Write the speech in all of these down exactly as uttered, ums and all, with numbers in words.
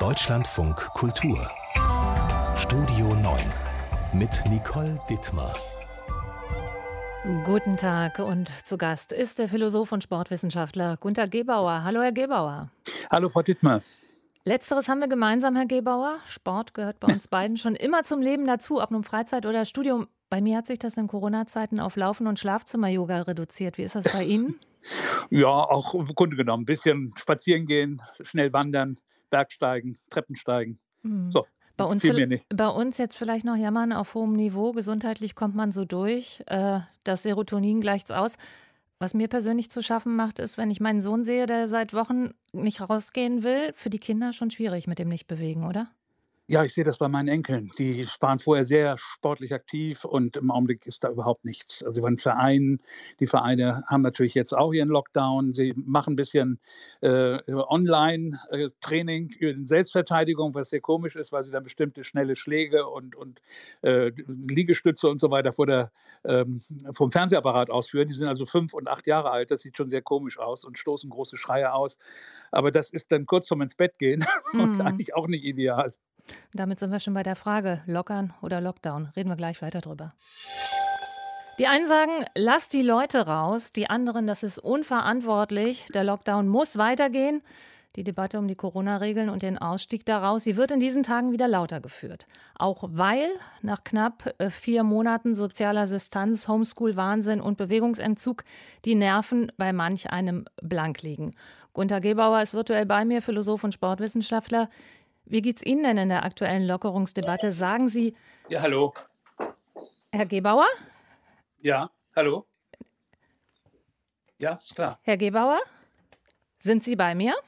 Deutschlandfunk Kultur Studio neun mit Nicole Dittmar. Guten Tag und zu Gast ist der Philosoph und Sportwissenschaftler Günter Gebauer. Hallo, Herr Gebauer. Hallo, Frau Dittmar. Letzteres haben wir gemeinsam, Herr Gebauer. Sport gehört bei uns beiden schon immer zum Leben dazu, ob nun Freizeit oder Studium. Bei mir hat sich das in Corona-Zeiten auf Laufen und Schlafzimmer-Yoga reduziert. Wie ist das bei Ihnen? Ja, auch im Grunde genommen. Ein bisschen spazieren gehen, schnell wandern, Bergsteigen, Treppensteigen. Hm. So, Bei uns, viel mehr nicht. bei uns jetzt vielleicht noch jammern auf hohem Niveau. Gesundheitlich kommt man so durch. Äh, das Serotonin gleicht's aus. Was mir persönlich zu schaffen macht, ist, wenn ich meinen Sohn sehe, der seit Wochen nicht rausgehen will, für die Kinder schon schwierig mit dem Nicht-Bewegen, oder? Ja, ich sehe das bei meinen Enkeln. Die waren vorher sehr sportlich aktiv und im Augenblick ist da überhaupt nichts. Also bei den Vereinen, die Vereine haben natürlich jetzt auch ihren Lockdown. Sie machen ein bisschen äh, Online-Training über Selbstverteidigung, was sehr komisch ist, weil sie dann bestimmte schnelle Schläge und, und äh, Liegestütze und so weiter vor der, ähm, vom Fernsehapparat ausführen. Die sind also fünf und acht Jahre alt. Das sieht schon sehr komisch aus und stoßen große Schreie aus. Aber das ist dann kurz vorm ins Bett gehen und Mhm. eigentlich auch nicht ideal. Damit sind wir schon bei der Frage, lockern oder Lockdown. Reden wir gleich weiter drüber. Die einen sagen, lass die Leute raus. Die anderen, das ist unverantwortlich. Der Lockdown muss weitergehen. Die Debatte um die Corona-Regeln und den Ausstieg daraus, sie wird in diesen Tagen wieder lauter geführt. Auch weil nach knapp äh, vier Monaten sozialer Distanz, Homeschool-Wahnsinn und Bewegungsentzug die Nerven bei manch einem blank liegen. Günter Gebauer ist virtuell bei mir, Philosoph und Sportwissenschaftler. Wie geht's Ihnen denn in der aktuellen Lockerungsdebatte? Sagen Sie, Ja, hallo. Herr Gebauer? Ja, hallo. Ja, ist klar. Herr Gebauer? Sind Sie bei mir?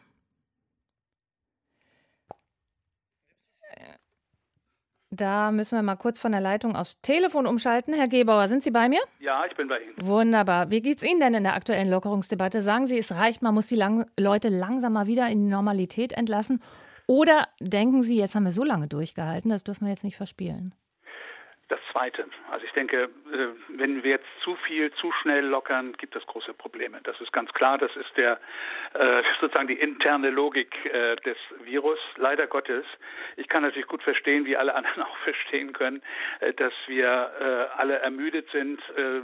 Da müssen wir mal kurz von der Leitung aufs Telefon umschalten. Herr Gebauer, sind Sie bei mir? Ja, ich bin bei Ihnen. Wunderbar. Wie geht's Ihnen denn in der aktuellen Lockerungsdebatte? Sagen Sie, es reicht, man muss die lang- Leute langsam mal wieder in die Normalität entlassen? Oder denken Sie, jetzt haben wir so lange durchgehalten, das dürfen wir jetzt nicht verspielen? Das Zweite. Also ich denke, wenn wir jetzt zu viel, zu schnell lockern, gibt es große Probleme. Das ist ganz klar. Das ist der sozusagen die interne Logik des Virus, leider Gottes. Ich kann natürlich gut verstehen, wie alle anderen auch verstehen können, dass wir alle ermüdet sind,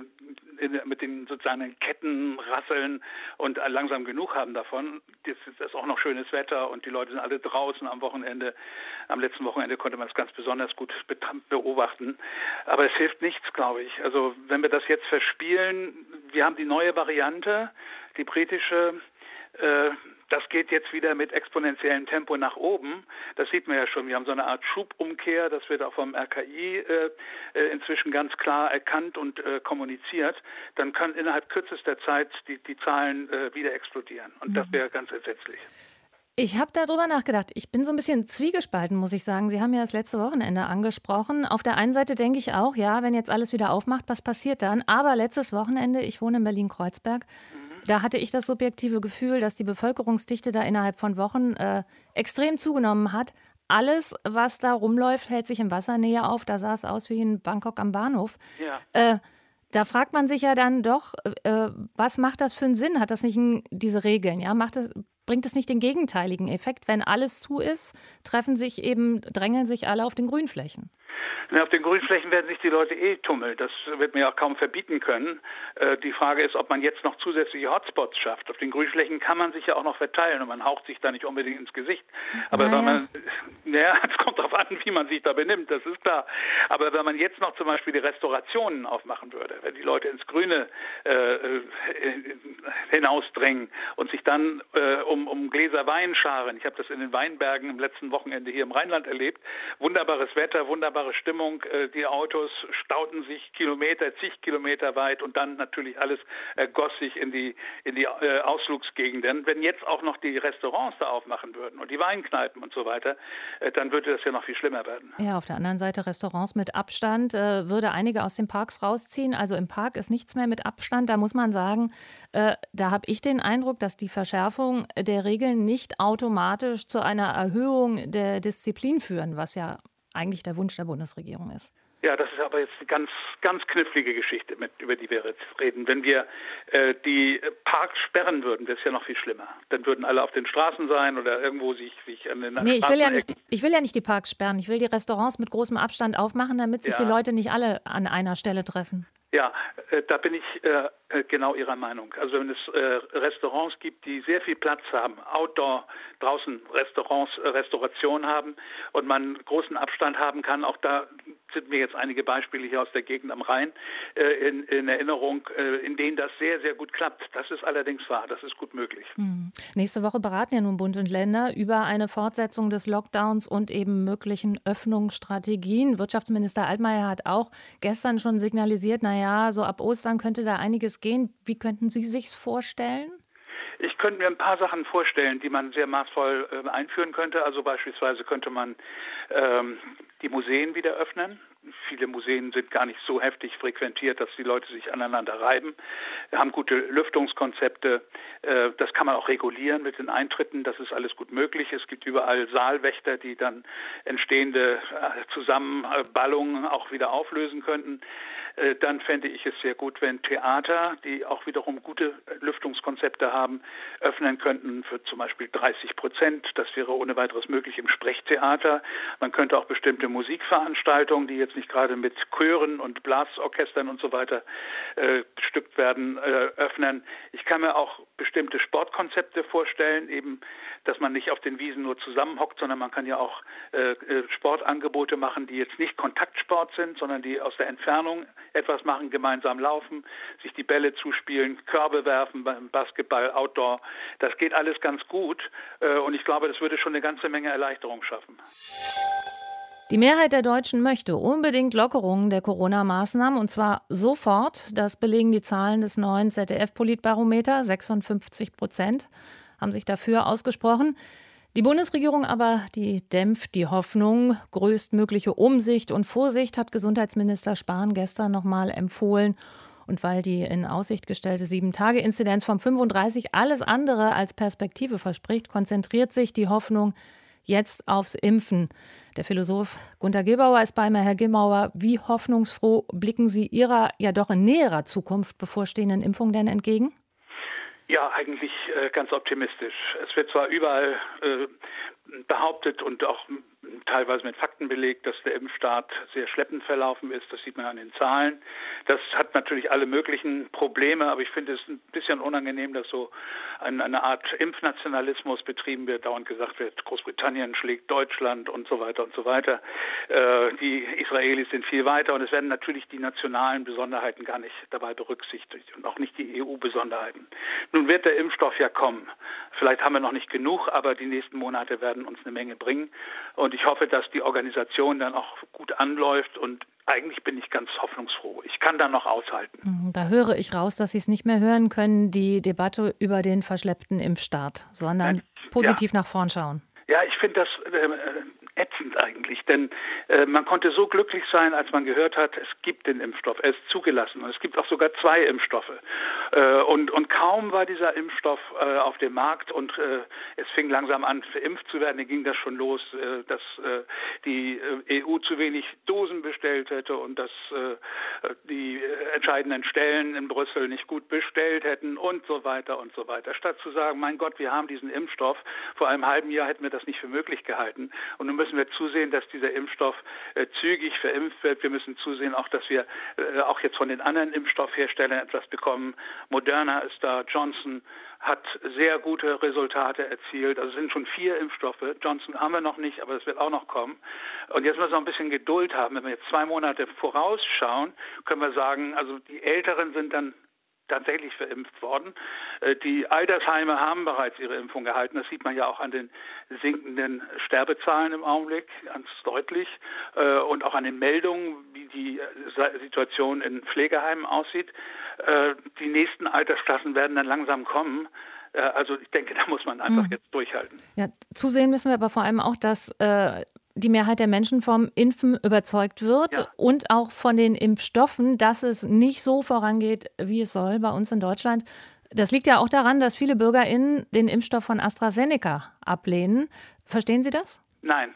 mit den sozusagen Ketten rasseln und langsam genug haben davon. Jetzt ist auch noch schönes Wetter und die Leute sind alle draußen am Wochenende. Am letzten Wochenende konnte man es ganz besonders gut beobachten. Aber es hilft nichts, glaube ich. Also wenn wir das jetzt verspielen, wir haben die neue Variante, die britische, äh, das geht jetzt wieder mit exponentiellem Tempo nach oben. Das sieht man ja schon. Wir haben so eine Art Schubumkehr, das wird auch vom R K I äh, inzwischen ganz klar erkannt und äh, kommuniziert. Dann können innerhalb kürzester Zeit die, die Zahlen äh, wieder explodieren. Und das wäre ganz entsetzlich. Ich habe darüber nachgedacht. Ich bin so ein bisschen zwiegespalten, muss ich sagen. Sie haben ja das letzte Wochenende angesprochen. Auf der einen Seite denke ich auch, ja, wenn jetzt alles wieder aufmacht, was passiert dann? Aber letztes Wochenende, ich wohne in Berlin-Kreuzberg, mhm. da hatte ich das subjektive Gefühl, dass die Bevölkerungsdichte da innerhalb von Wochen äh, extrem zugenommen hat. Alles, was da rumläuft, hält sich in Wassernähe auf. Da sah es aus wie in Bangkok am Bahnhof. Ja. Äh, Da fragt man sich ja dann doch, äh, was macht das für einen Sinn? Hat das nicht ein, diese Regeln? Ja, macht es, bringt es nicht den gegenteiligen Effekt? Wenn alles zu ist, treffen sich eben, drängeln sich alle auf den Grünflächen. Auf den Grünflächen werden sich die Leute eh tummeln. Das wird man ja auch kaum verbieten können. Äh, die Frage ist, ob man jetzt noch zusätzliche Hotspots schafft. Auf den Grünflächen kann man sich ja auch noch verteilen und man haucht sich da nicht unbedingt ins Gesicht. Aber naja. wenn man, ja, es kommt darauf an, wie man sich da benimmt, das ist klar. Aber wenn man jetzt noch zum Beispiel die Restaurationen aufmachen würde, wenn die Leute ins Grüne äh, hinausdrängen und sich dann äh, um, um Gläser Wein scharen. Ich habe das in den Weinbergen im letzten Wochenende hier im Rheinland erlebt. Wunderbares Wetter, wunderbare Stimmung. Die Autos stauten sich Kilometer, zig Kilometer weit und dann natürlich alles ergoss sich in die, in die äh, Ausflugsgegenden. Wenn jetzt auch noch die Restaurants da aufmachen würden und die Weinkneipen und so weiter, äh, dann würde das ja noch viel schlimmer werden. Ja, auf der anderen Seite Restaurants mit Abstand äh, würde einige aus den Parks rausziehen. Also im Park ist nichts mehr mit Abstand. Da muss man sagen, äh, da habe ich den Eindruck, dass die Verschärfung der Regeln nicht automatisch zu einer Erhöhung der Disziplin führen, was ja eigentlich der Wunsch der Bundesregierung ist. Ja, das ist aber jetzt eine ganz, ganz knifflige Geschichte, mit, über die wir jetzt reden. Wenn wir äh, die Parks sperren würden, wäre es ja noch viel schlimmer. Dann würden alle auf den Straßen sein oder irgendwo sich, sich an den Nee, ich will, ja nicht, ich will ja nicht die Parks sperren. Ich will die Restaurants mit großem Abstand aufmachen, damit sich ja. die Leute nicht alle an einer Stelle treffen. Ja, äh, da bin ich äh, genau Ihrer Meinung. Also wenn es äh, Restaurants gibt, die sehr viel Platz haben, Outdoor, draußen Restaurants, äh, Restauration haben und man großen Abstand haben kann, auch da sind mir jetzt einige Beispiele hier aus der Gegend am Rhein äh, in, in Erinnerung, äh, in denen das sehr, sehr gut klappt. Das ist allerdings wahr, das ist gut möglich. Hm. Nächste Woche beraten ja nun Bund und Länder über eine Fortsetzung des Lockdowns und eben möglichen Öffnungsstrategien. Wirtschaftsminister Altmaier hat auch gestern schon signalisiert, naja, so ab Ostern könnte da einiges gehen. Wie könnten Sie sich's vorstellen? Ich könnte mir ein paar Sachen vorstellen, die man sehr maßvoll äh, einführen könnte. Also beispielsweise könnte man ähm, die Museen wieder öffnen. Viele Museen sind gar nicht so heftig frequentiert, dass die Leute sich aneinander reiben. Wir haben gute Lüftungskonzepte. Äh, das kann man auch regulieren mit den Eintritten. Das ist alles gut möglich. Es gibt überall Saalwächter, die dann entstehende äh, Zusammenballungen auch wieder auflösen könnten. Äh, dann fände ich es sehr gut, wenn Theater, die auch wiederum gute Lüftungskonzepte haben, öffnen könnten für zum Beispiel dreißig Prozent. Das wäre ohne weiteres möglich im Sprechtheater. Man könnte auch bestimmte Musikveranstaltungen, die jetzt nicht gerade mit Chören und Blasorchestern und so weiter äh, bestückt werden, äh, öffnen. Ich kann mir auch bestimmte Sportkonzepte vorstellen, eben, dass man nicht auf den Wiesen nur zusammenhockt, sondern man kann ja auch äh, Sportangebote machen, die jetzt nicht Kontaktsport sind, sondern die aus der Entfernung etwas machen, gemeinsam laufen, sich die Bälle zuspielen, Körbe werfen beim Basketball, Outdoor. Das geht alles ganz gut äh, und ich glaube, das würde schon eine ganze Menge Erleichterung schaffen. Die Mehrheit der Deutschen möchte unbedingt Lockerungen der Corona-Maßnahmen und zwar sofort. Das belegen die Zahlen des neuen Z D F-Politbarometer. sechsundfünfzig Prozent haben sich dafür ausgesprochen. Die Bundesregierung aber, die dämpft die Hoffnung. Größtmögliche Umsicht und Vorsicht hat Gesundheitsminister Spahn gestern noch mal empfohlen. Und weil die in Aussicht gestellte sieben Tage Inzidenz von fünfunddreißig alles andere als Perspektive verspricht, konzentriert sich die Hoffnung jetzt aufs Impfen. Der Philosoph Gunter Gebauer ist bei mir. Herr Gebauer, wie hoffnungsfroh blicken Sie Ihrer ja doch in näherer Zukunft bevorstehenden Impfung denn entgegen? Ja, eigentlich äh, ganz optimistisch. Es wird zwar überall äh, behauptet und auch teilweise mit Fakten belegt, dass der Impfstart sehr schleppend verlaufen ist. Das sieht man an den Zahlen. Das hat natürlich alle möglichen Probleme, aber ich finde es ein bisschen unangenehm, dass so ein, eine Art Impfnationalismus betrieben wird, dauernd gesagt wird, Großbritannien schlägt Deutschland und so weiter und so weiter. Äh, die Israelis sind viel weiter und es werden natürlich die nationalen Besonderheiten gar nicht dabei berücksichtigt und auch nicht die E U-Besonderheiten. Nun wird der Impfstoff ja kommen. Vielleicht haben wir noch nicht genug, aber die nächsten Monate werden uns eine Menge bringen. Und ich hoffe, dass die Organisation dann auch gut anläuft und eigentlich bin ich ganz hoffnungsfroh. Ich kann da noch aushalten. Da höre ich raus, dass Sie es nicht mehr hören können, die Debatte über den verschleppten Impfstart, sondern Nein, positiv ja. nach vorn schauen. Ja, ich finde das äh, ätzend eigentlich, denn äh, man konnte so glücklich sein, als man gehört hat, es gibt den Impfstoff, er ist zugelassen und es gibt auch sogar zwei Impfstoffe. Äh, und, und kaum war dieser Impfstoff äh, auf dem Markt und äh, es fing langsam an, verimpft zu werden, dann ging das schon los, äh, dass äh, die äh, E U zu wenig Dosen bestellt hätte und dass äh, die äh, entscheidenden Stellen in Brüssel nicht gut bestellt hätten und so weiter und so weiter. Statt zu sagen, mein Gott, wir haben diesen Impfstoff, vor einem halben Jahr hätten wir das nicht für möglich gehalten und nun müssen wir zusehen, dass dieser Impfstoff äh, zügig verimpft wird. Wir müssen zusehen auch, dass wir äh, auch jetzt von den anderen Impfstoffherstellern etwas bekommen. Moderna ist da, Johnson hat sehr gute Resultate erzielt. Also es sind schon vier Impfstoffe. Johnson haben wir noch nicht, aber es wird auch noch kommen. Und jetzt müssen wir noch ein bisschen Geduld haben. Wenn wir jetzt zwei Monate vorausschauen, können wir sagen, also die Älteren sind dann tatsächlich verimpft worden. Die Altersheime haben bereits ihre Impfung gehalten. Das sieht man ja auch an den sinkenden Sterbezahlen im Augenblick ganz deutlich und auch an den Meldungen, wie die Situation in Pflegeheimen aussieht. Die nächsten Altersklassen werden dann langsam kommen. Also ich denke, da muss man einfach mhm. jetzt durchhalten. Ja, zusehen müssen wir aber vor allem auch, dass äh die Mehrheit der Menschen vom Impfen überzeugt wird ja. und auch von den Impfstoffen, dass es nicht so vorangeht, wie es soll bei uns in Deutschland. Das liegt ja auch daran, dass viele BürgerInnen den Impfstoff von AstraZeneca ablehnen. Verstehen Sie das? Nein.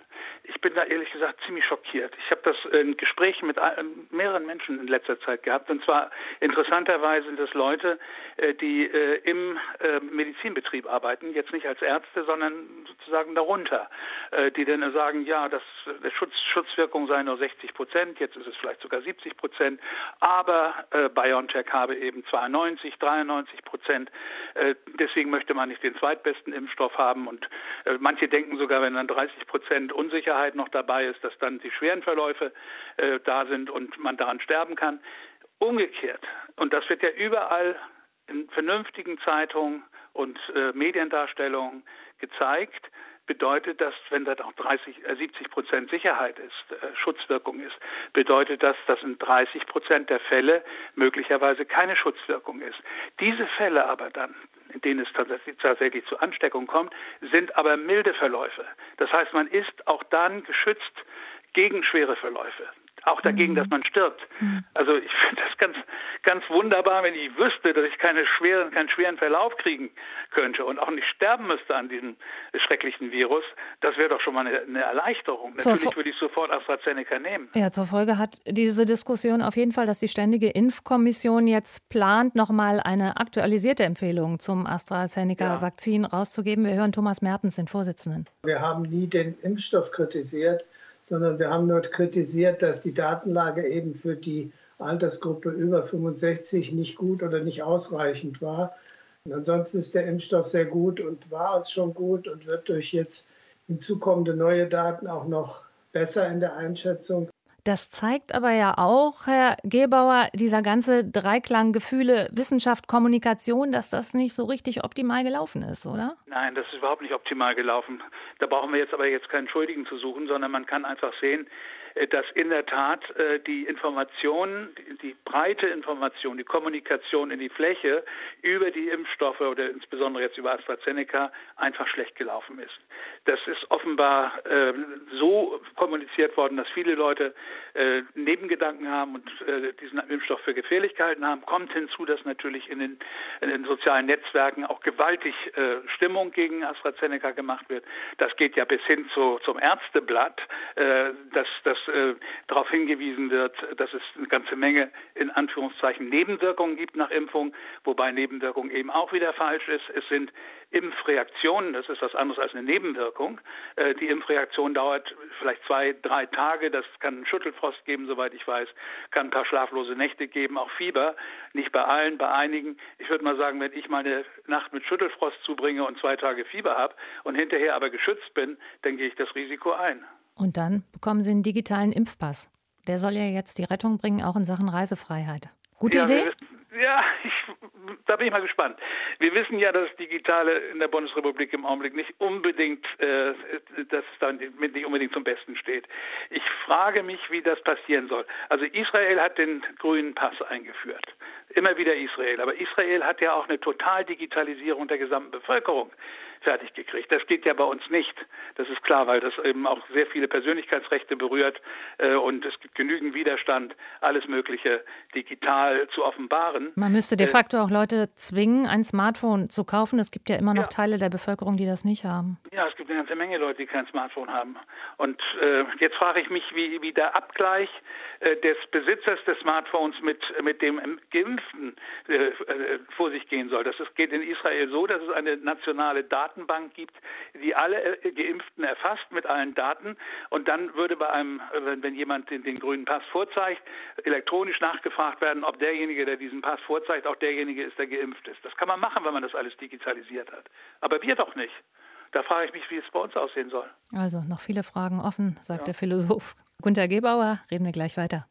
Ich bin da ehrlich gesagt ziemlich schockiert. Ich habe das in Gesprächen mit mehreren Menschen in letzter Zeit gehabt. Und zwar interessanterweise sind das Leute, die im Medizinbetrieb arbeiten, jetzt nicht als Ärzte, sondern sozusagen darunter, die dann sagen, ja, das, der Schutz, Schutzwirkung sei nur sechzig Prozent, jetzt ist es vielleicht sogar siebzig Prozent, aber äh, BioNTech habe eben zweiundneunzig, dreiundneunzig Prozent. Äh, deswegen möchte man nicht den zweitbesten Impfstoff haben. Und äh, manche denken sogar, wenn dann dreißig Prozent Unsicherheit noch dabei ist, dass dann die schweren Verläufe äh, da sind und man daran sterben kann. Umgekehrt, und das wird ja überall in vernünftigen Zeitungen und äh, Mediendarstellungen gezeigt, bedeutet das, wenn da auch dreißig, siebzig Prozent Sicherheit ist, äh, Schutzwirkung ist, bedeutet das, dass in dreißig Prozent der Fälle möglicherweise keine Schutzwirkung ist. Diese Fälle aber dann, in denen es tatsächlich, tatsächlich zu Ansteckung kommt, sind aber milde Verläufe. Das heißt, man ist auch dann geschützt gegen schwere Verläufe. Auch dagegen, mhm. dass man stirbt. Mhm. Also ich finde das ganz, ganz wunderbar, wenn ich wüsste, dass ich keine schweren, keinen schweren Verlauf kriegen könnte und auch nicht sterben müsste an diesem schrecklichen Virus. Das wäre doch schon mal eine, eine Erleichterung. Zur Natürlich würde ich sofort AstraZeneca nehmen. Ja, zur Folge hat diese Diskussion auf jeden Fall, dass die Ständige Impfkommission jetzt plant, nochmal eine aktualisierte Empfehlung zum AstraZeneca-Vakzin ja. rauszugeben. Wir hören Thomas Mertens, den Vorsitzenden. Wir haben nie den Impfstoff kritisiert, sondern wir haben nur kritisiert, dass die Datenlage eben für die Altersgruppe über fünfundsechzig nicht gut oder nicht ausreichend war. Und ansonsten ist der Impfstoff sehr gut und war es schon gut und wird durch jetzt hinzukommende neue Daten auch noch besser in der Einschätzung. Das zeigt aber ja auch, Herr Gebauer, dieser ganze Dreiklang Gefühle, Wissenschaft, Kommunikation, dass das nicht so richtig optimal gelaufen ist, oder? Nein, das ist überhaupt nicht optimal gelaufen. Da brauchen wir jetzt aber jetzt keinen Schuldigen zu suchen, sondern man kann einfach sehen, dass in der Tat äh, die Information, die, die breite Information, die Kommunikation in die Fläche über die Impfstoffe oder insbesondere jetzt über AstraZeneca einfach schlecht gelaufen ist. Das ist offenbar äh, so kommuniziert worden, dass viele Leute äh, Nebengedanken haben und äh, diesen Impfstoff für gefährlich gehalten haben. Kommt hinzu, dass natürlich in den, in den sozialen Netzwerken auch gewaltig äh, Stimmung gegen AstraZeneca gemacht wird. Das geht ja bis hin zu, zum Ärzteblatt, äh, dass das äh, darauf hingewiesen wird, dass es eine ganze Menge in Anführungszeichen Nebenwirkungen gibt nach Impfung, wobei Nebenwirkung eben auch wieder falsch ist. Es sind Impfreaktionen, das ist was anderes als eine Nebenwirkung. Äh, die Impfreaktion dauert vielleicht zwei, drei Tage, das kann einen Schüttelfrost geben, soweit ich weiß, kann ein paar schlaflose Nächte geben, auch Fieber, nicht bei allen, bei einigen. Ich würde mal sagen, wenn ich mal eine Nacht mit Schüttelfrost zubringe und zwei Tage Fieber habe und hinterher aber geschützt bin, dann gehe ich das Risiko ein. Und dann bekommen Sie einen digitalen Impfpass. Der soll ja jetzt die Rettung bringen, auch in Sachen Reisefreiheit. Gute ja, Idee? Ja, ich, da bin ich mal gespannt. Wir wissen ja, dass das Digitale in der Bundesrepublik im Augenblick nicht unbedingt, äh, dass es dann nicht unbedingt zum Besten steht. Ich frage mich, wie das passieren soll. Also Israel hat den grünen Pass eingeführt. Immer wieder Israel. Aber Israel hat ja auch eine Totaldigitalisierung der gesamten Bevölkerung fertig gekriegt. Das geht ja bei uns nicht. Das ist klar, weil das eben auch sehr viele Persönlichkeitsrechte berührt äh, und es gibt genügend Widerstand, alles Mögliche digital zu offenbaren. Man müsste de facto äh, auch Leute zwingen, ein Smartphone zu kaufen. Es gibt ja immer noch ja. Teile der Bevölkerung, die das nicht haben. Ja, es gibt eine ganze Menge Leute, die kein Smartphone haben. Und äh, jetzt frage ich mich, wie, wie der Abgleich äh, des Besitzers des Smartphones mit, mit dem Geimpften äh, vor sich gehen soll. Das ist, geht in Israel so, dass es eine nationale Datenbank gibt, die alle Geimpften erfasst mit allen Daten. Und dann würde bei einem, wenn jemand den, den grünen Pass vorzeigt, elektronisch nachgefragt werden, ob derjenige, der diesen Pass vorzeigt, auch derjenige ist, der geimpft ist. Das kann man machen, wenn man das alles digitalisiert hat. Aber wir doch nicht. Da frage ich mich, wie es bei uns aussehen soll. Also noch viele Fragen offen, sagt ja. der Philosoph Günter Gebauer. Reden wir gleich weiter.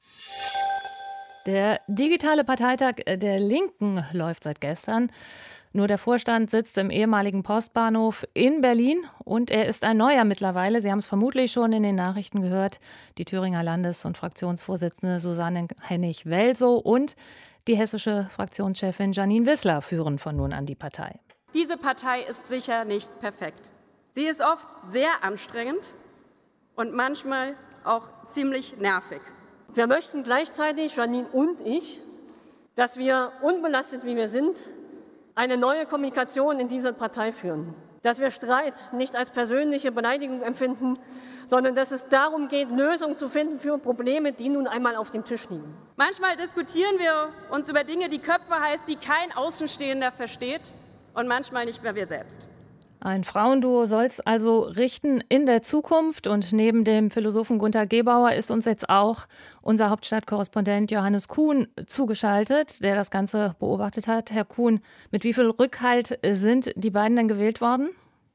Der digitale Parteitag der Linken läuft seit gestern. Nur der Vorstand sitzt im ehemaligen Postbahnhof in Berlin und er ist ein neuer mittlerweile. Sie haben es vermutlich schon in den Nachrichten gehört. Die Thüringer Landes- und Fraktionsvorsitzende Susanne Hennig-Welsow und die hessische Fraktionschefin Janine Wissler führen von nun an die Partei. Diese Partei ist sicher nicht perfekt. Sie ist oft sehr anstrengend und manchmal auch ziemlich nervig. Wir möchten gleichzeitig, Janine und ich, dass wir unbelastet, wie wir sind, eine neue Kommunikation in dieser Partei führen. dass wir Streit nicht als persönliche Beleidigung empfinden, sondern dass es darum geht, Lösungen zu finden für Probleme, die nun einmal auf dem Tisch liegen. Manchmal diskutieren wir uns über Dinge, die Köpfe heißt, die kein Außenstehender versteht und manchmal nicht mehr wir selbst. Ein Frauenduo soll es also richten in der Zukunft. Und neben dem Philosophen Gunter Gebauer ist uns jetzt auch unser Hauptstadtkorrespondent Johannes Kuhn zugeschaltet, der das Ganze beobachtet hat. Herr Kuhn, mit wie viel Rückhalt sind die beiden denn gewählt worden?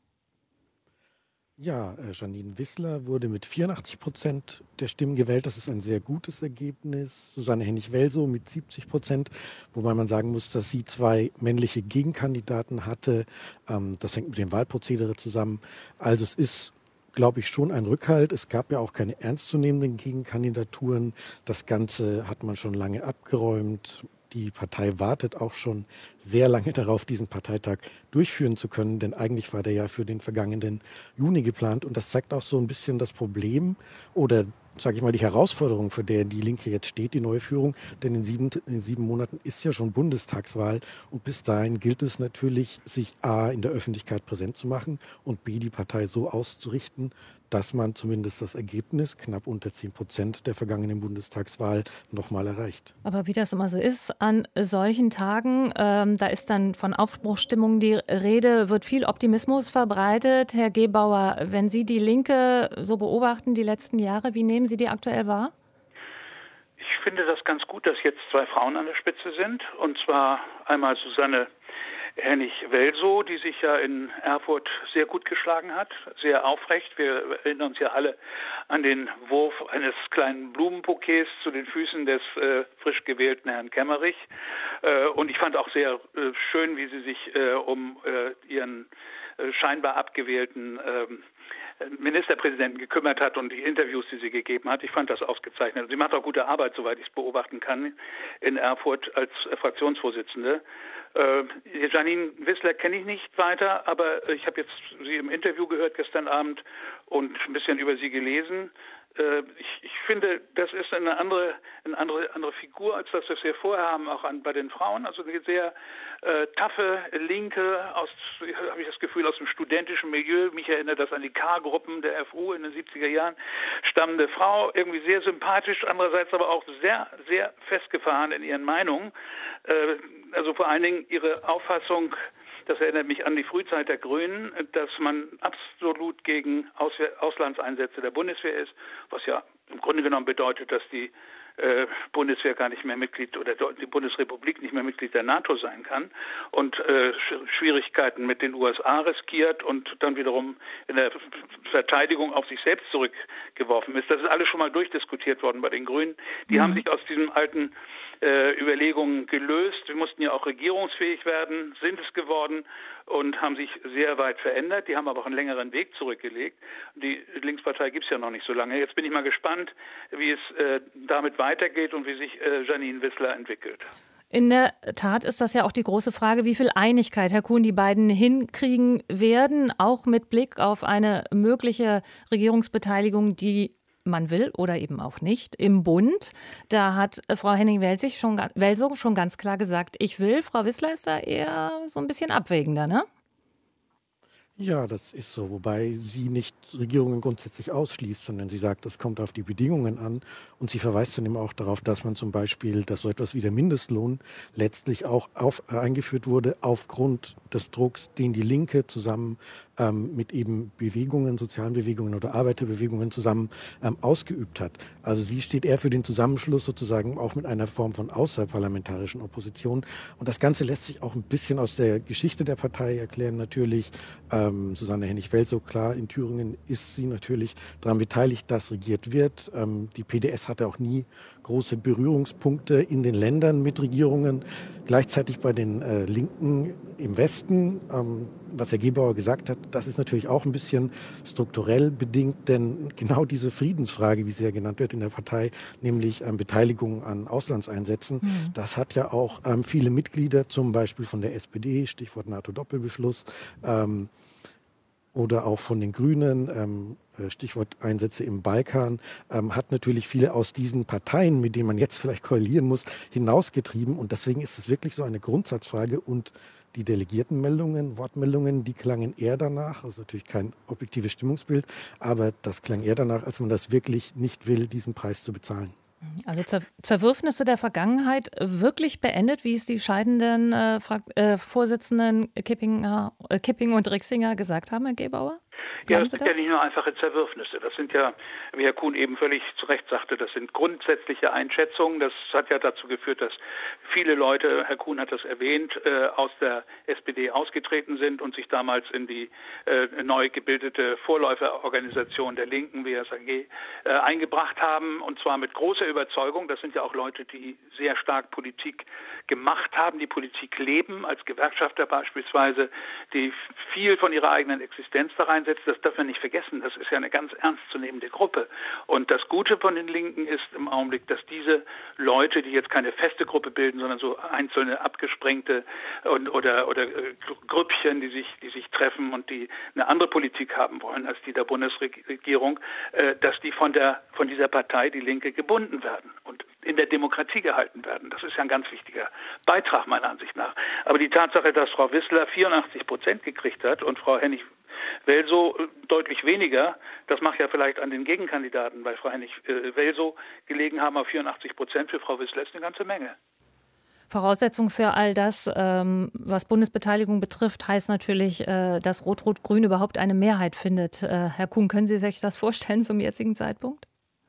Ja, Janine Wissler wurde mit vierundachtzig Prozent der Stimmen gewählt. Das ist ein sehr gutes Ergebnis. Susanne Hennig-Welsow mit siebzig Prozent, wobei man sagen muss, dass sie zwei männliche Gegenkandidaten hatte. Das hängt mit dem Wahlprozedere zusammen. Also es ist, glaube ich, schon ein Rückhalt. Es gab ja auch keine ernstzunehmenden Gegenkandidaturen. Das Ganze hat man schon lange abgeräumt. Die Partei wartet auch schon sehr lange darauf, diesen Parteitag durchführen zu können, denn eigentlich war der ja für den vergangenen Juni geplant. Und das zeigt auch so ein bisschen das Problem oder, sage ich mal, die Herausforderung, für der die Linke jetzt steht, die neue Führung. Denn in sieben, in sieben Monaten ist ja schon Bundestagswahl und bis dahin gilt es natürlich, sich A, in der Öffentlichkeit präsent zu machen und B, die Partei so auszurichten, dass man zumindest das Ergebnis, knapp unter zehn Prozent der vergangenen Bundestagswahl, nochmal erreicht. Aber wie das immer so ist an solchen Tagen, ähm, da ist dann von Aufbruchsstimmung die Rede, wird viel Optimismus verbreitet. Herr Gebauer, wenn Sie die Linke so beobachten, die letzten Jahre, wie nehmen Sie die aktuell wahr? Ich finde das ganz gut, dass jetzt zwei Frauen an der Spitze sind. Und zwar einmal Susanne Hennig-Welsow, die sich ja in Erfurt sehr gut geschlagen hat, sehr aufrecht. Wir erinnern uns ja alle an den Wurf eines kleinen Blumenbouquets zu den Füßen des äh, frisch gewählten Herrn Kemmerich. Äh, und ich fand auch sehr äh, schön, wie sie sich äh, um äh, ihren äh, scheinbar abgewählten äh, Ministerpräsidenten gekümmert hat und die Interviews, die sie gegeben hat. Ich fand das ausgezeichnet. Sie macht auch gute Arbeit, soweit ich es beobachten kann, in Erfurt als äh, Fraktionsvorsitzende. Äh, Janine Wissler kenne ich nicht weiter, aber ich habe jetzt sie im Interview gehört gestern Abend und ein bisschen über sie gelesen. Äh, ich, ich finde, das ist eine andere, eine andere, andere Figur, als das, was wir vorher haben, auch an, bei den Frauen. Also eine sehr äh, taffe Linke, aus, habe ich das Gefühl, aus dem studentischen Milieu. Mich erinnert das an die K-Gruppen der F U in den siebziger Jahren. Stammende Frau, irgendwie sehr sympathisch, andererseits aber auch sehr, sehr festgefahren in ihren Meinungen. Äh, also vor allen Dingen ihre Auffassung, das erinnert mich an die Frühzeit der Grünen, dass man absolut gegen Aus- Auslandseinsätze der Bundeswehr ist, was ja im Grunde genommen bedeutet, dass die äh, Bundeswehr gar nicht mehr Mitglied oder die Bundesrepublik nicht mehr Mitglied der NATO sein kann und äh, Schwierigkeiten mit den U S A riskiert und dann wiederum in der Verteidigung auf sich selbst zurückgeworfen ist. Das ist alles schon mal durchdiskutiert worden bei den Grünen. Die mhm. haben sich aus diesem alten Äh, Überlegungen gelöst. Wir mussten ja auch regierungsfähig werden, sind es geworden und haben sich sehr weit verändert. Die haben aber auch einen längeren Weg zurückgelegt. Die Linkspartei gibt es ja noch nicht so lange. Jetzt bin ich mal gespannt, wie es äh, damit weitergeht und wie sich äh, Janine Wissler entwickelt. In der Tat ist das ja auch die große Frage, wie viel Einigkeit, Herr Kuhn, die beiden hinkriegen werden, auch mit Blick auf eine mögliche Regierungsbeteiligung, die man will oder eben auch nicht, im Bund. Da hat Frau Hennig-Welsow schon, Welsow schon ganz klar gesagt, ich will. Frau Wissler ist da eher so ein bisschen abwägender, ne? Ja, das ist so, wobei sie nicht Regierungen grundsätzlich ausschließt, sondern sie sagt, das kommt auf die Bedingungen an und sie verweist dann immer auch darauf, dass man zum Beispiel, dass so etwas wie der Mindestlohn letztlich auch auf, äh, eingeführt wurde aufgrund des Drucks, den die Linke zusammen ähm, mit eben Bewegungen, sozialen Bewegungen oder Arbeiterbewegungen zusammen ähm, ausgeübt hat. Also sie steht eher für den Zusammenschluss sozusagen auch mit einer Form von außerparlamentarischen Opposition und das Ganze lässt sich auch ein bisschen aus der Geschichte der Partei erklären natürlich. Ähm, Susanne Hennig-Welsow, klar, in Thüringen ist sie natürlich daran beteiligt, dass regiert wird. Ähm, die P D S hatte auch nie große Berührungspunkte in den Ländern mit Regierungen. Gleichzeitig bei den äh, Linken im Westen, ähm, was Herr Gebauer gesagt hat, das ist natürlich auch ein bisschen strukturell bedingt, denn genau diese Friedensfrage, wie sie ja genannt wird in der Partei, nämlich ähm, Beteiligung an Auslandseinsätzen, mhm. das hat ja auch ähm, viele Mitglieder, zum Beispiel von der S P D, Stichwort NATO-Doppelbeschluss, ähm, oder auch von den Grünen, ähm, Stichwort Einsätze im Balkan, ähm, hat natürlich viele aus diesen Parteien, mit denen man jetzt vielleicht koalieren muss, hinausgetrieben. Und deswegen ist es wirklich so eine Grundsatzfrage. Und Die Delegiertenmeldungen, Wortmeldungen, die klangen eher danach, das ist natürlich kein objektives Stimmungsbild, aber das klang eher danach, als man das wirklich nicht will, diesen Preis zu bezahlen. Also Zer Zerwürfnisse der Vergangenheit wirklich beendet, wie es die scheidenden äh, äh, Vorsitzenden Kippinger, äh, Kipping und Rixinger gesagt haben, Herr Gebauer? Ja, das sind ja nicht nur einfache Zerwürfnisse. Das sind ja, wie Herr Kuhn eben völlig zu Recht sagte, das sind grundsätzliche Einschätzungen. Das hat ja dazu geführt, dass viele Leute, Herr Kuhn hat das erwähnt, äh, aus der S P D ausgetreten sind und sich damals in die äh, neu gebildete Vorläuferorganisation der Linken, W S A G, äh, eingebracht haben. Und zwar mit großer Überzeugung. Das sind ja auch Leute, die sehr stark Politik gemacht haben, die Politik leben, als Gewerkschafter beispielsweise, die viel von ihrer eigenen Existenz da reinsetzen. Das darf man nicht vergessen. Das ist ja eine ganz ernstzunehmende Gruppe. Und das Gute von den Linken ist im Augenblick, dass diese Leute, die jetzt keine feste Gruppe bilden, sondern so einzelne abgesprengte und, oder, oder äh, Grüppchen, die sich, die sich treffen und die eine andere Politik haben wollen als die der Bundesregierung, äh, dass die von der, von dieser Partei, die Linke, gebunden werden und in der Demokratie gehalten werden. Das ist ja ein ganz wichtiger Beitrag meiner Ansicht nach. Aber die Tatsache, dass Frau Wissler vierundachtzig Prozent gekriegt hat und Frau Hennig-Welsow deutlich weniger, das macht ja vielleicht an den Gegenkandidaten bei Frau Hennig-Welsow gelegen haben, auf vierundachtzig Prozent für Frau Wissler ist eine ganze Menge. Voraussetzung für all das, ähm, was Bundesbeteiligung betrifft, heißt natürlich, äh, dass Rot-Rot-Grün überhaupt eine Mehrheit findet. Äh, Herr Kuhn, können Sie sich das vorstellen zum jetzigen Zeitpunkt?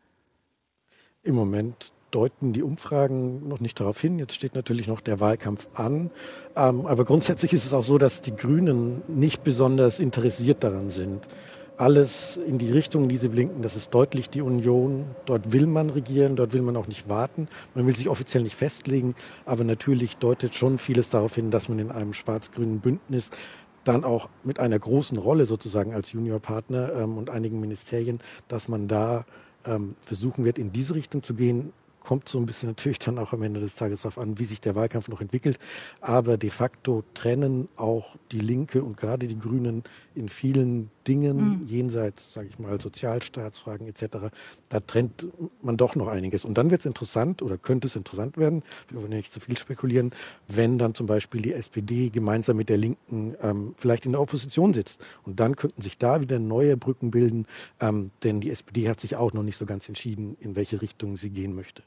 Im Moment deuten die Umfragen noch nicht darauf hin. Jetzt steht natürlich noch der Wahlkampf an. Ähm, aber grundsätzlich ist es auch so, dass die Grünen nicht besonders interessiert daran sind. Alles in die Richtung, in die sie blinken, das ist deutlich die Union. Dort will man regieren, dort will man auch nicht warten. Man will sich offiziell nicht festlegen, aber natürlich deutet schon vieles darauf hin, dass man in einem schwarz-grünen Bündnis dann auch mit einer großen Rolle sozusagen als Juniorpartner ähm, und einigen Ministerien, dass man da ähm, versuchen wird, in diese Richtung zu gehen. Kommt so ein bisschen natürlich dann auch am Ende des Tages darauf an, wie sich der Wahlkampf noch entwickelt. Aber de facto trennen auch die Linke und gerade die Grünen in vielen Dingen, mhm. jenseits, sage ich mal, Sozialstaatsfragen et cetera, da trennt man doch noch einiges. Und dann wird es interessant oder könnte es interessant werden, wir wollen ja nicht zu viel spekulieren, wenn dann zum Beispiel die S P D gemeinsam mit der Linken ähm, vielleicht in der Opposition sitzt. Und dann könnten sich da wieder neue Brücken bilden, ähm, denn die S P D hat sich auch noch nicht so ganz entschieden, in welche Richtung sie gehen möchte.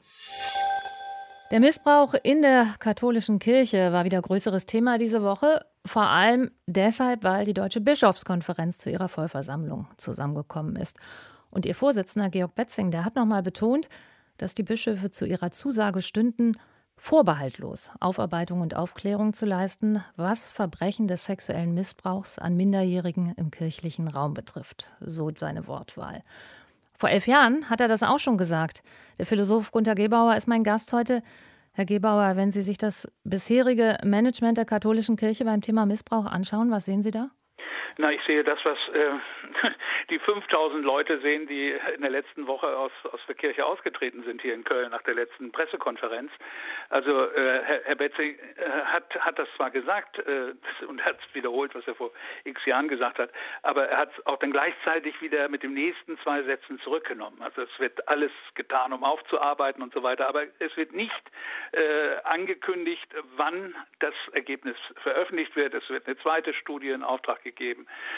Der Missbrauch in der katholischen Kirche war wieder größeres Thema diese Woche. Vor allem deshalb, weil die Deutsche Bischofskonferenz zu ihrer Vollversammlung zusammengekommen ist. Und ihr Vorsitzender Georg Betzing, der hat nochmal betont, dass die Bischöfe zu ihrer Zusage stünden, vorbehaltlos Aufarbeitung und Aufklärung zu leisten, was Verbrechen des sexuellen Missbrauchs an Minderjährigen im kirchlichen Raum betrifft. So seine Wortwahl. Vor elf Jahren hat er das auch schon gesagt. Der Philosoph Gunter Gebauer ist mein Gast heute. Herr Gebauer, wenn Sie sich das bisherige Management der katholischen Kirche beim Thema Missbrauch anschauen, was sehen Sie da? Na, ich sehe das, was äh, die fünftausend Leute sehen, die in der letzten Woche aus, aus der Kirche ausgetreten sind hier in Köln nach der letzten Pressekonferenz. Also äh, Herr, Herr Betzing äh, hat, hat das zwar gesagt äh, und hat wiederholt, was er vor x Jahren gesagt hat, aber er hat es auch dann gleichzeitig wieder mit den nächsten zwei Sätzen zurückgenommen. Also es wird alles getan, um aufzuarbeiten und so weiter, aber es wird nicht äh, angekündigt, wann das Ergebnis veröffentlicht wird. Es wird eine zweite Studie in Auftrag gegeben.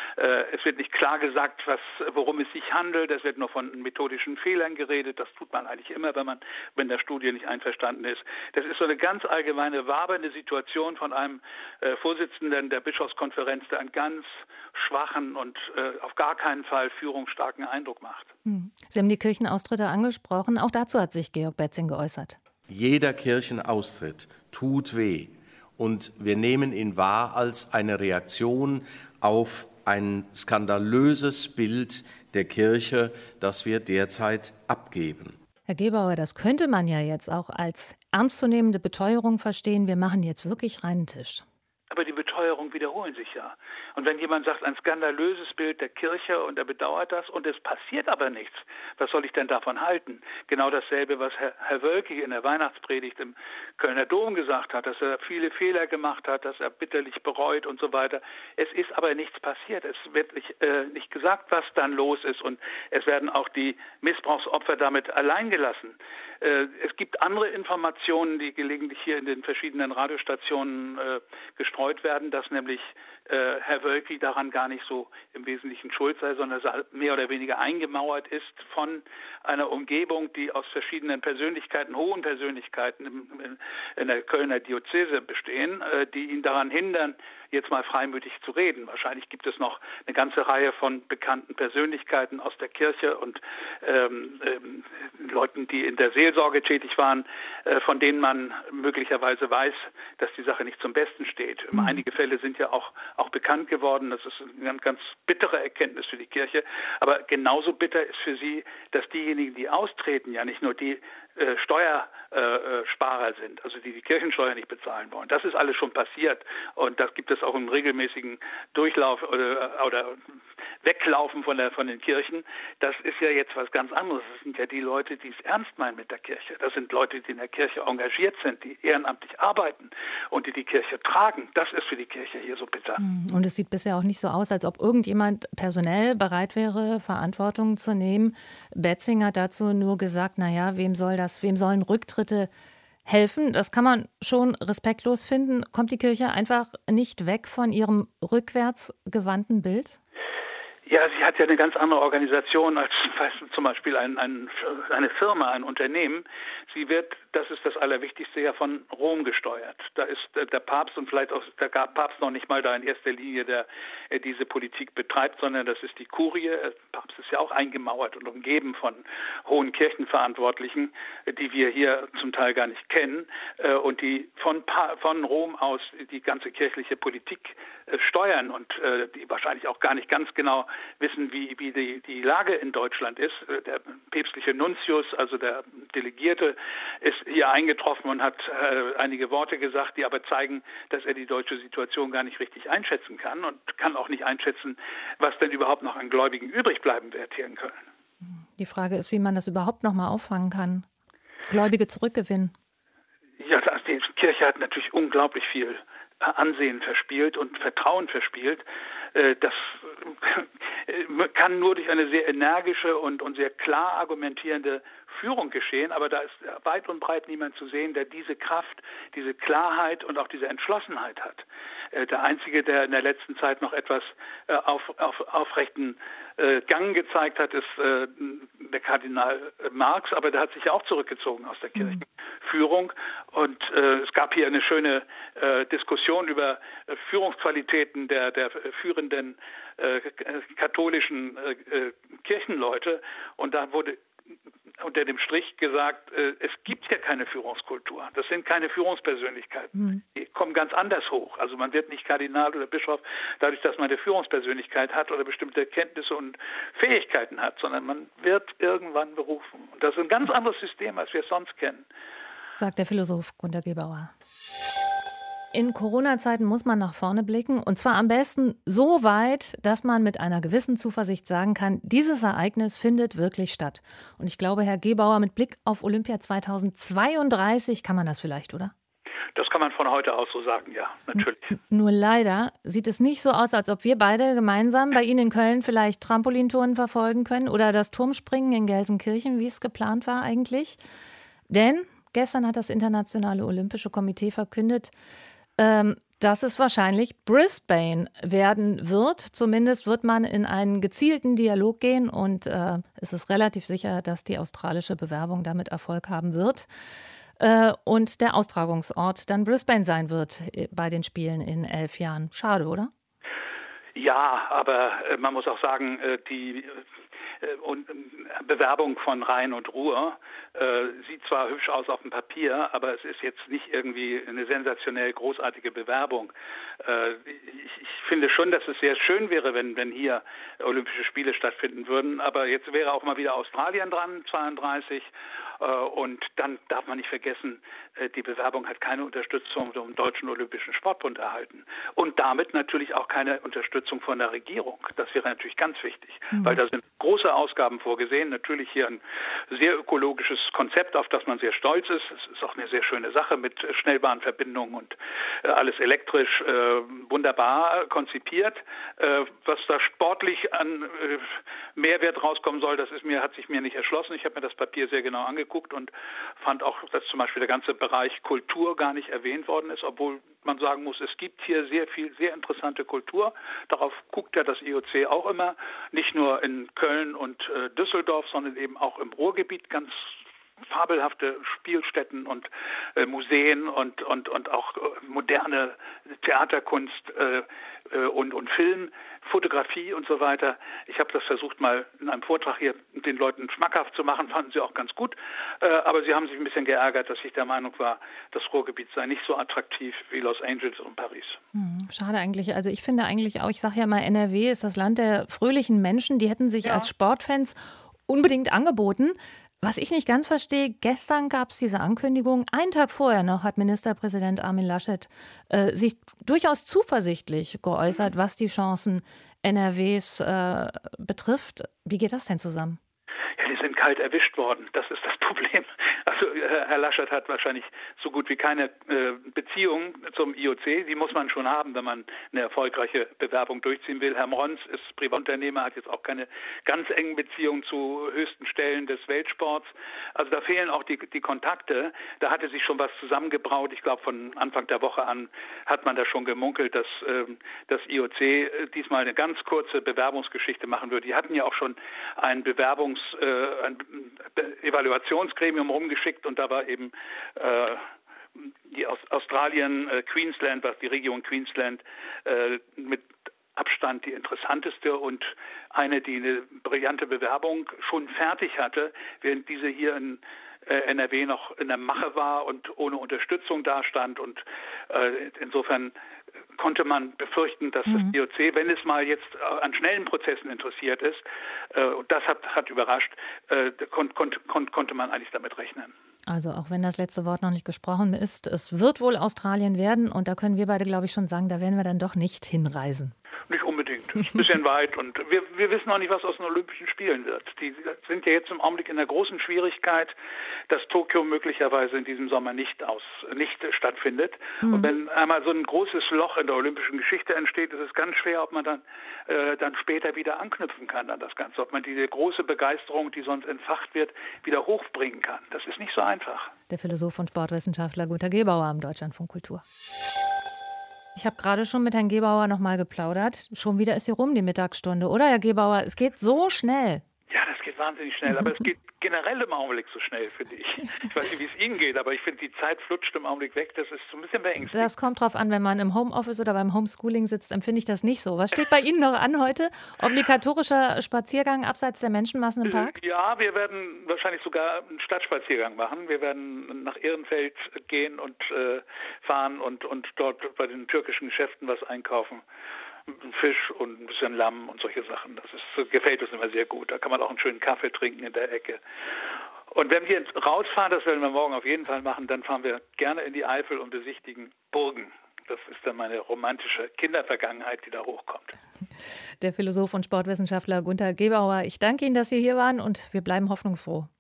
Es wird nicht klar gesagt, was, worum es sich handelt. Es wird nur von methodischen Fehlern geredet. Das tut man eigentlich immer, wenn man wenn der Studie nicht einverstanden ist. Das ist so eine ganz allgemeine wabernde Situation von einem äh, Vorsitzenden der Bischofskonferenz, der einen ganz schwachen und äh, auf gar keinen Fall führungsstarken Eindruck macht. Sie haben die Kirchenaustritte angesprochen. Auch dazu hat sich Georg Betzing geäußert. Jeder Kirchenaustritt tut weh. Und wir nehmen ihn wahr als eine Reaktion auf ein skandalöses Bild der Kirche, das wir derzeit abgeben. Herr Gebauer, das könnte man ja jetzt auch als ernstzunehmende Beteuerung verstehen. Wir machen jetzt wirklich reinen Tisch. Aber die Beteuerungen wiederholen sich ja. Und wenn jemand sagt, ein skandalöses Bild der Kirche und er bedauert das und es passiert aber nichts, was soll ich denn davon halten? Genau dasselbe, was Herr, Herr Wölki in der Weihnachtspredigt im Kölner Dom gesagt hat, dass er viele Fehler gemacht hat, dass er bitterlich bereut und so weiter. Es ist aber nichts passiert. Es wird nicht, äh, nicht gesagt, was dann los ist und es werden auch die Missbrauchsopfer damit allein gelassen. äh, es gibt andere Informationen, die gelegentlich hier in den verschiedenen Radiostationen äh, gestreut werden, dass nämlich äh, Herr Wölki daran gar nicht so im Wesentlichen schuld sei, sondern dass er mehr oder weniger eingemauert ist von einer Umgebung, die aus verschiedenen Persönlichkeiten, hohen Persönlichkeiten im, in, in der Kölner Diözese bestehen, äh, die ihn daran hindern, jetzt mal freimütig zu reden. Wahrscheinlich gibt es noch eine ganze Reihe von bekannten Persönlichkeiten aus der Kirche und ähm, ähm, Leuten, die in der Seelsorge tätig waren, äh, von denen man möglicherweise weiß, dass die Sache nicht zum Besten steht. Mhm. Einige Fälle sind ja auch, auch bekannt geworden. Das ist eine ganz, ganz bittere Erkenntnis für die Kirche. Aber genauso bitter ist für sie, dass diejenigen, die austreten, ja nicht nur die äh, Steuersparer äh, sind, also die die Kirchensteuer nicht bezahlen wollen. Das ist alles schon passiert und das gibt es auch im regelmäßigen Durchlauf oder, oder Weglaufen von, der, von den Kirchen. Das ist ja jetzt was ganz anderes. Das sind ja die Leute, die es ernst meinen mit der Kirche. Das sind Leute, die in der Kirche engagiert sind, die ehrenamtlich arbeiten und die die Kirche tragen. Das ist für die Kirche hier so bitter. Und es sieht bisher auch nicht so aus, als ob irgendjemand personell bereit wäre, Verantwortung zu nehmen. Betzinger hat dazu nur gesagt, naja, wem soll das, wem sollen Rücktritte helfen? Das kann man schon respektlos finden. Kommt die Kirche einfach nicht weg von ihrem rückwärtsgewandten Bild? Ja, sie hat ja eine ganz andere Organisation als zum Beispiel ein, ein, eine Firma, ein Unternehmen. Sie wird, das ist das Allerwichtigste, ja von Rom gesteuert. Da ist der Papst und vielleicht auch der Papst noch nicht mal da in erster Linie, der diese Politik betreibt, sondern das ist die Kurie. Der Papst ist ja auch eingemauert und umgeben von hohen Kirchenverantwortlichen, die wir hier zum Teil gar nicht kennen und die von, von Rom aus die ganze kirchliche Politik steuern und die wahrscheinlich auch gar nicht ganz genau wissen, wie, wie die, die Lage in Deutschland ist. Der päpstliche Nuntius, also der Delegierte, ist hier eingetroffen und hat äh, einige Worte gesagt, die aber zeigen, dass er die deutsche Situation gar nicht richtig einschätzen kann und kann auch nicht einschätzen, was denn überhaupt noch an Gläubigen übrig bleiben wird hier in Köln. Die Frage ist, wie man das überhaupt noch mal auffangen kann. Gläubige zurückgewinnen. Ja, die Kirche hat natürlich unglaublich viel Ansehen verspielt und Vertrauen verspielt. Das kann nur durch eine sehr energische und, und sehr klar argumentierende Führung geschehen, aber da ist weit und breit niemand zu sehen, der diese Kraft, diese Klarheit und auch diese Entschlossenheit hat. Der Einzige, der in der letzten Zeit noch etwas auf, auf aufrechten Gang gezeigt hat, ist der Kardinal Marx, aber der hat sich ja auch zurückgezogen aus der Kirchenführung. Und es gab hier eine schöne Diskussion über Führungsqualitäten der, der führenden katholischen Kirchenleute und da wurde unter dem Strich gesagt, äh, es gibt ja keine Führungskultur. Das sind keine Führungspersönlichkeiten. Mhm. Die kommen ganz anders hoch. Also man wird nicht Kardinal oder Bischof dadurch, dass man eine Führungspersönlichkeit hat oder bestimmte Kenntnisse und Fähigkeiten hat, sondern man wird irgendwann berufen. Und das ist ein ganz anderes System, als wir es sonst kennen. Sagt der Philosoph Gunter Gebauer. In Corona-Zeiten muss man nach vorne blicken und zwar am besten so weit, dass man mit einer gewissen Zuversicht sagen kann, dieses Ereignis findet wirklich statt. Und ich glaube, Herr Gebauer, mit Blick auf Olympia zweitausendzweiunddreißig kann man das vielleicht, oder? Das kann man von heute aus so sagen, ja, natürlich. Nur leider sieht es nicht so aus, als ob wir beide gemeinsam bei Ihnen in Köln vielleicht Trampolintouren verfolgen können oder das Turmspringen in Gelsenkirchen, wie es geplant war eigentlich. Denn gestern hat das Internationale Olympische Komitee verkündet, ähm, dass es wahrscheinlich Brisbane werden wird. Zumindest wird man in einen gezielten Dialog gehen und äh, es ist relativ sicher, dass die australische Bewerbung damit Erfolg haben wird. Äh, und der Austragungsort dann Brisbane sein wird bei den Spielen in elf Jahren. Schade, oder? Ja, aber äh, man muss auch sagen, äh, die und Bewerbung von Rhein und Ruhr äh, sieht zwar hübsch aus auf dem Papier, aber es ist jetzt nicht irgendwie eine sensationell großartige Bewerbung. Äh, ich, ich finde schon, dass es sehr schön wäre, wenn, wenn hier Olympische Spiele stattfinden würden, aber jetzt wäre auch mal wieder Australien dran, zweiunddreißig. Und dann darf man nicht vergessen, die Bewerbung hat keine Unterstützung vom Deutschen Olympischen Sportbund erhalten. Und damit natürlich auch keine Unterstützung von der Regierung. Das wäre natürlich ganz wichtig, mhm. weil da sind große Ausgaben vorgesehen. Natürlich hier ein sehr ökologisches Konzept, auf das man sehr stolz ist. Es ist auch eine sehr schöne Sache mit Schnellbahnverbindungen und äh, alles elektrisch äh, wunderbar konzipiert. Äh, was da sportlich an äh, Mehrwert rauskommen soll, das ist mir, hat sich mir nicht erschlossen. Ich habe mir das Papier sehr genau angeguckt und fand auch, dass zum Beispiel der ganze Bereich Kultur gar nicht erwähnt worden ist, obwohl man sagen muss, es gibt hier sehr viel, sehr interessante Kultur. Darauf guckt ja das I O C auch immer, nicht nur in Köln und äh, Düsseldorf, sondern eben auch im Ruhrgebiet ganz fabelhafte Spielstätten und äh, Museen und und und auch äh, moderne Theaterkunst äh, äh, und und Film, Fotografie und so weiter. Ich habe das versucht mal in einem Vortrag hier den Leuten schmackhaft zu machen, fanden sie auch ganz gut, äh, aber sie haben sich ein bisschen geärgert, dass ich der Meinung war, das Ruhrgebiet sei nicht so attraktiv wie Los Angeles und Paris. Hm, schade eigentlich. Also ich finde eigentlich auch, ich sage ja mal, N R W ist das Land der fröhlichen Menschen, die hätten sich ja als Sportfans unbedingt angeboten. Was ich nicht ganz verstehe, gestern gab es diese Ankündigung, einen Tag vorher noch hat Ministerpräsident Armin Laschet äh, sich durchaus zuversichtlich geäußert, was die Chancen N R Ws äh, betrifft. Wie geht das denn zusammen? Ja, die sind kalt erwischt worden. Das ist das Problem. Also Herr Laschet hat wahrscheinlich so gut wie keine äh, Beziehung zum I O C. Die muss man schon haben, wenn man eine erfolgreiche Bewerbung durchziehen will. Herr Mrons ist Privatunternehmer, hat jetzt auch keine ganz engen Beziehungen zu höchsten Stellen des Weltsports. Also da fehlen auch die, die Kontakte. Da hatte sich schon was zusammengebraut. Ich glaube, von Anfang der Woche an hat man da schon gemunkelt, dass äh, das I O C diesmal eine ganz kurze Bewerbungsgeschichte machen würde. Die hatten ja auch schon ein Bewerbungs äh, ein Evaluationsgremium rumgeschickt und da war eben äh, die aus Australien, äh, Queensland, was die Region Queensland äh, mit Abstand die interessanteste und eine, die eine brillante Bewerbung schon fertig hatte, während diese hier in äh, N R W noch in der Mache war und ohne Unterstützung dastand und äh, insofern konnte man befürchten, dass mhm. das I O C, wenn es mal jetzt an schnellen Prozessen interessiert ist, äh, und das hat, hat überrascht, äh, kon, kon, kon, konnte man eigentlich damit rechnen. Also auch wenn das letzte Wort noch nicht gesprochen ist, es wird wohl Australien werden und da können wir beide, glaube ich, schon sagen, da werden wir dann doch nicht hinreisen. Nicht unbedingt. Das ist ein bisschen weit und wir, wir wissen auch nicht, was aus den Olympischen Spielen wird. Die sind ja jetzt im Augenblick in der großen Schwierigkeit, dass Tokio möglicherweise in diesem Sommer nicht aus, nicht stattfindet. Mhm. Und wenn einmal so ein großes Loch in der olympischen Geschichte entsteht, ist es ganz schwer, ob man dann, äh, dann später wieder anknüpfen kann an das Ganze. Ob man diese große Begeisterung, die sonst entfacht wird, wieder hochbringen kann. Das ist nicht so einfach. Der Philosoph und Sportwissenschaftler Gunter Gebauer am Deutschlandfunk Kultur. Ich habe gerade schon mit Herrn Gebauer noch mal geplaudert. Schon wieder ist hier rum die Mittagsstunde, oder Herr Gebauer? Es geht so schnell. Ja, das geht wahnsinnig schnell, aber es geht generell im Augenblick so schnell, finde ich. Ich weiß nicht, wie es Ihnen geht, aber ich finde, die Zeit flutscht im Augenblick weg. Das ist so ein bisschen beängstigend. Das kommt drauf an, wenn man im Homeoffice oder beim Homeschooling sitzt, empfinde ich das nicht so. Was steht bei Ihnen noch an heute? Obligatorischer Spaziergang abseits der Menschenmassen im Park? Ja, wir werden wahrscheinlich sogar einen Stadtspaziergang machen. Wir werden nach Ehrenfeld gehen und äh, fahren und, und dort bei den türkischen Geschäften was einkaufen. Fisch und ein bisschen Lamm und solche Sachen. Das ist, gefällt uns immer sehr gut. Da kann man auch einen schönen Kaffee trinken in der Ecke. Und wenn wir rausfahren, das werden wir morgen auf jeden Fall machen, dann fahren wir gerne in die Eifel und besichtigen Burgen. Das ist dann meine romantische Kindervergangenheit, die da hochkommt. Der Philosoph und Sportwissenschaftler Gunter Gebauer, ich danke Ihnen, dass Sie hier waren und wir bleiben hoffnungsfroh.